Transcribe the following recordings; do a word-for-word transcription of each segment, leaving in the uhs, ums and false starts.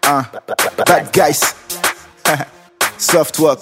Uh, bad guys. Soft work.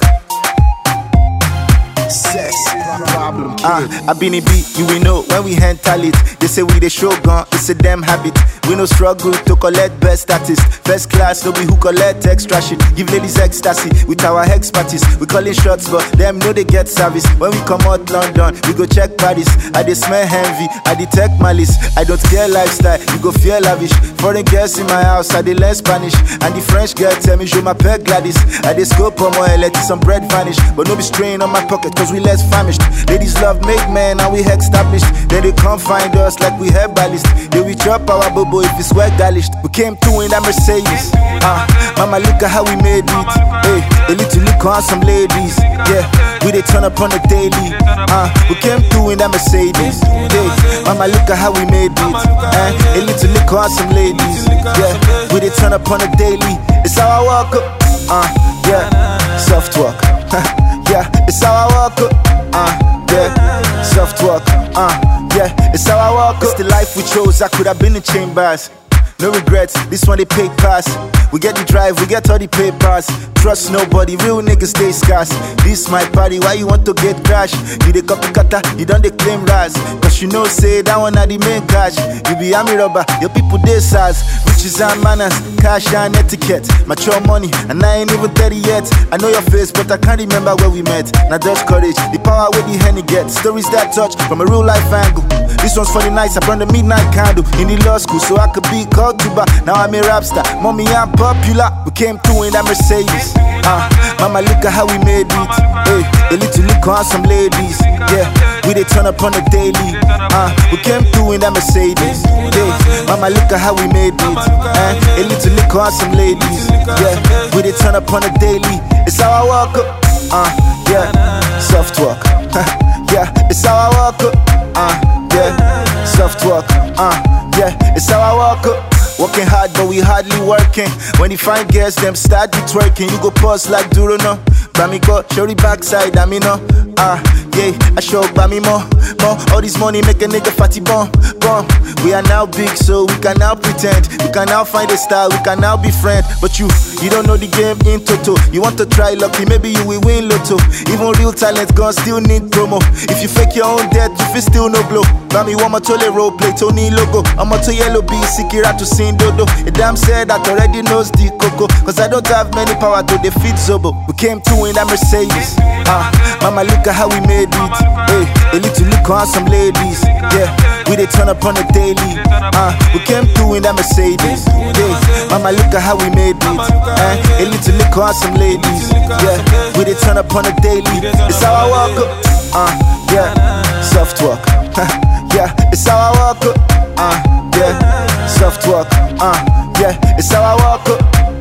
Sex problem. Uh, I been a beat, you will know when we handle it. They say we the show gun, it's a damn habit. We no struggle to collect best status. First class, no be who collect extra shit. Give ladies ecstasy with our hex parties. We call it shots, but them know they get service. When we come out London, we go check Paris. I dey smell envy, I detect malice. I don't care lifestyle, you go feel lavish. Foreign girls in my house, I dey learn Spanish. And the French girl tell me, je m'appelle Gladys. I dey scope on my let some bread vanish. But no be strain on my pocket, cause we less famished. Ladies love make men and we established. Then they come find us like we herbalist. They we chop our bobo if it's well garnished. We came through in that Mercedes. Ah, uh, mama look at how we made it. Hey, a little look on some ladies. Yeah, we they turn up on the daily. Ah, uh, we came through in that Mercedes. Hey, mama look at how we made it. Eh, a little look on some ladies. Yeah, we they turn up on the daily. It's how I walk up. Ah, uh, yeah, soft walk. Yeah, it's how I walk up. Uh, yeah, soft walk. Uh, yeah, it's how I walk up. It's the life we chose. I could have been in chambers. No regrets, this one they pay pass. We get the drive, we get all the papers. Trust nobody, real niggas stay scarce. This my party, why you want to get crash? You the copy cutter, you don't they claim rise. Cause you know say that one are the main cash. You be army robber, your people they size. Riches and manners, cash and etiquette. Mature money, and I ain't even thirty yet. I know your face, but I can't remember where we met. Now just courage, the power where the henny gets. Stories that touch from a real life angle. This one's for the nights, I burn the midnight candle. In the law school, so I could be called Tuba. Now I'm a rap star, mommy I'm popular. We came through in that Mercedes. Ah, uh, mama look at how we made it. Hey, a little look on some ladies. Yeah, we they turn up on the daily. Ah, uh, we came through in that Mercedes. Hey, mama look at how we made it. Eh, a little look on some ladies. Yeah, we they turn up on the daily. It's how I walk up. Ah, uh, yeah, soft walk. Yeah, it's how I walk up. Ah, uh, yeah, soft walk. Ah, uh, yeah, it's how I walk up. Working hard, but we hardly working. When you find girls, them start be twerking. You go pause like Duro, no. Bami go, show the backside, I mean, no. Ah, yeah, I show Bami more. More, all this money make a nigga fatty bomb. Bomb. We are now big, so we can now pretend. We can now find a style, we can now be friends. But you, you don't know the game in toto. You want to try lucky, maybe you will win lotto. Even real talent gon' still need promo. If you fake your own death, you feel still no blow. Bami want my tole role play, Tony logo. I'm a to yellow B, Sikira to sing dodo. A damn said that already knows the coco. Cause I don't have many power to defeat Zobo. We came through in that Mercedes. Ah, uh, mama look at how we made it. Hey, a little look on some ladies. Yeah, we they turn up on the daily. Ah, uh, we came through in that Mercedes. Hey, mama look at how we made it. Eh, a little look on some ladies. Yeah, we they turn up on the daily. It's how I walk up. Ah, uh, yeah, soft walk. Yeah, it's how I walk up. Ah, uh, yeah, soft walk. Ah, uh, yeah, it's how I walk up.